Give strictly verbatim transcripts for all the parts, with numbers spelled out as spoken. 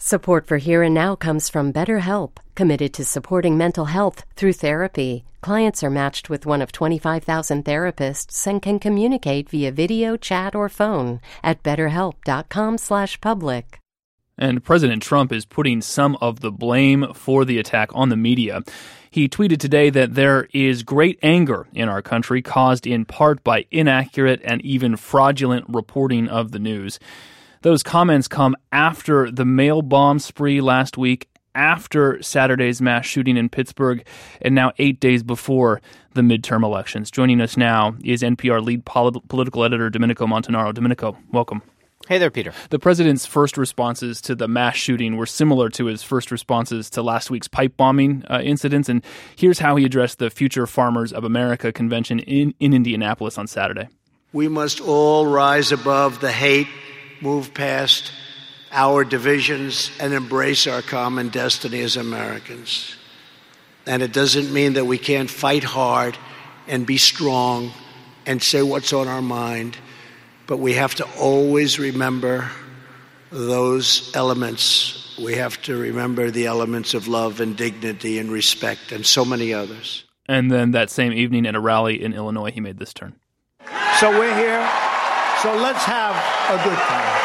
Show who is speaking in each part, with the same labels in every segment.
Speaker 1: Support for Here and Now comes from BetterHelp, committed to supporting mental health through therapy. Clients are matched with one of twenty-five thousand therapists and can communicate via video, chat, or phone at betterhelp.com slash public.
Speaker 2: And President Trump is putting some of the blame for the attack on the media. He tweeted today that there is great anger in our country caused in part by inaccurate and even fraudulent reporting of the news. Those comments come after the mail bomb spree last week, after Saturday's mass shooting in Pittsburgh, and now eight days before the midterm elections. Joining us now is N P R lead polit- political editor Domenico Montanaro. Domenico, welcome.
Speaker 3: Hey there, Peter.
Speaker 2: The president's first responses to the mass shooting were similar to his first responses to last week's pipe bombing uh, incidents, and here's how he addressed the Future Farmers of America convention in, in Indianapolis on Saturday.
Speaker 4: We must all rise above the hate, move past our divisions, and embrace our common destiny as Americans. And it doesn't mean that we can't fight hard and be strong and say what's on our mind, but we have to always remember those elements. We have to remember the elements of love and dignity and respect and so many others.
Speaker 2: And then that same evening at a rally in Illinois, he made this turn.
Speaker 4: So we're here. So let's have a good time.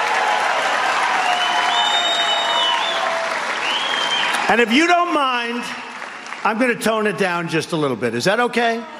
Speaker 4: And if you don't mind, I'm going to tone it down just a little bit. Is that okay? No.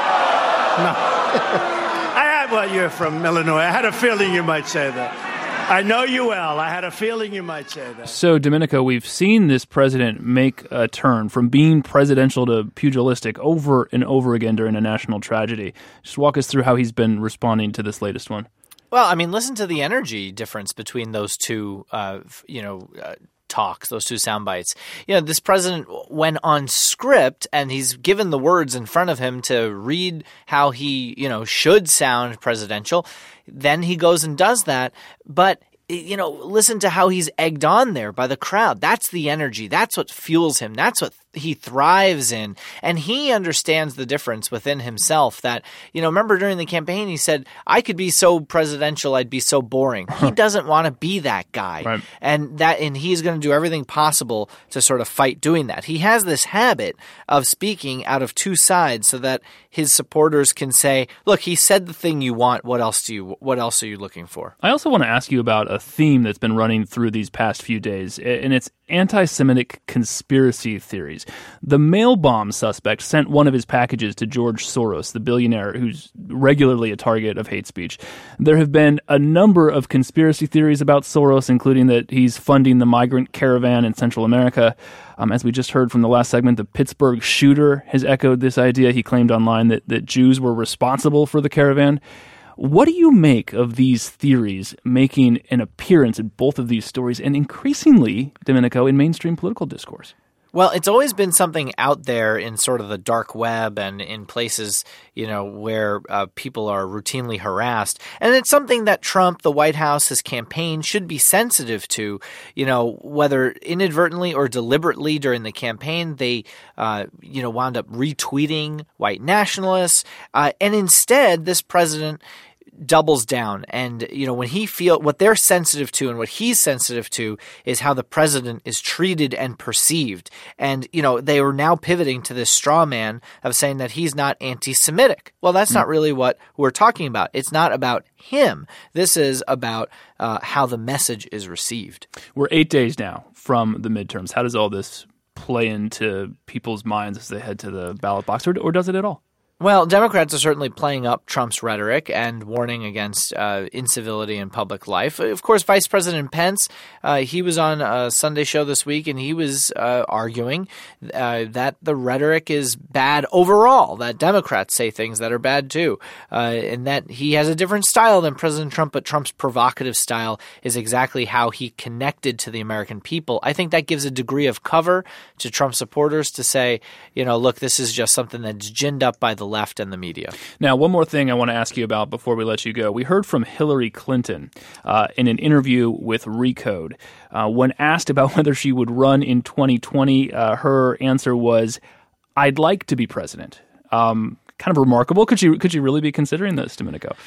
Speaker 4: I had, well, you're from Illinois. I had a feeling you might say that. I know you well. I had a feeling you might say that.
Speaker 2: So, Domenico, we've seen this president make a turn from being presidential to pugilistic over and over again during a national tragedy. Just walk us through how he's been responding to this latest one.
Speaker 3: Well, I mean, listen to the energy difference between those two, uh, you know, uh, talks, those two sound bites. You know, this president went on script and he's given the words in front of him to read how he, you know, should sound presidential. Then he goes and does that. But, you know, listen to how he's egged on there by the crowd. That's the energy. That's what fuels him. That's what he thrives in. And he understands the difference within himself that, you know, remember during the campaign, he said, I could be so presidential, I'd be so boring. He doesn't want to be that guy.
Speaker 2: Right.
Speaker 3: And that, and he's going to do everything possible to sort of fight doing that. He has this habit of speaking out of two sides so that his supporters can say, look, he said the thing you want. What else do you, what else are you looking for?
Speaker 2: I also want to ask you about a theme that's been running through these past few days, and it's anti-Semitic conspiracy theories. The mail bomb suspect sent one of his packages to George Soros, the billionaire who's regularly a target of hate speech. There have been a number of conspiracy theories about Soros, including that he's funding the migrant caravan in Central America. Um, as we just heard from the last segment, the Pittsburgh shooter has echoed this idea. He claimed online that, that Jews were responsible for the caravan. What do you make of these theories making an appearance in both of these stories and increasingly, Domenico, in mainstream political discourse?
Speaker 3: Well, it's always been something out there in sort of the dark web and in places, you know, where uh, people are routinely harassed. And it's something that Trump, the White House, his campaign should be sensitive to, you know, whether inadvertently or deliberately during the campaign, they, uh, you know, wound up retweeting white nationalists. Uh, and instead, this president doubles down. And, you know, when he feel what they're sensitive to and what he's sensitive to is how the president is treated and perceived. And, you know, they are now pivoting to this straw man of saying that he's not anti-Semitic. Well, that's mm. not really what we're talking about. It's not about him. This is about uh, how the message is received.
Speaker 2: We're eight days now from the midterms. How does all this play into people's minds as they head to the ballot box, or, or does it at all?
Speaker 3: Well, Democrats are certainly playing up Trump's rhetoric and warning against uh, incivility in public life. Of course, Vice President Pence, uh, he was on a Sunday show this week, and he was uh, arguing uh, that the rhetoric is bad overall, that Democrats say things that are bad too, uh, and that he has a different style than President Trump, but Trump's provocative style is exactly how he connected to the American people. I think that gives a degree of cover to Trump supporters to say, you know, look, this is just something that's ginned up by the left and the media.
Speaker 2: Now, one more thing I want to ask you about before we let you go. We heard from Hillary Clinton uh, in an interview with Recode. Uh, when asked about whether she would run in twenty twenty, uh, her answer was, I'd like to be president. Um, kind of remarkable. Could she, could she really be considering this, Domenico?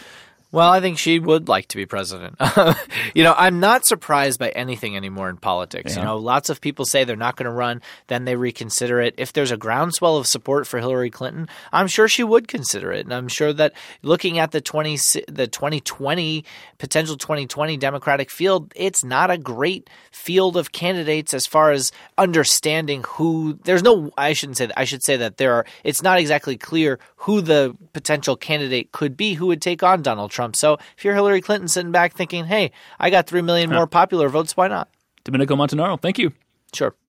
Speaker 3: Well, I think she would like to be president. You know, I'm not surprised by anything anymore in politics. Yeah. You know, lots of people say they're not going to run, then they reconsider it. If there's a groundswell of support for Hillary Clinton, I'm sure she would consider it. And I'm sure that looking at the twenty the twenty twenty potential twenty twenty Democratic field, it's not a great field of candidates as far as understanding who. There's no. I shouldn't say that. I should say that there are. It's not exactly clear who the potential candidate could be who would take on Donald Trump. Trump. So if you're Hillary Clinton sitting back thinking, hey, I got three million more popular votes, why not?
Speaker 2: Domenico Montanaro, thank you.
Speaker 3: Sure.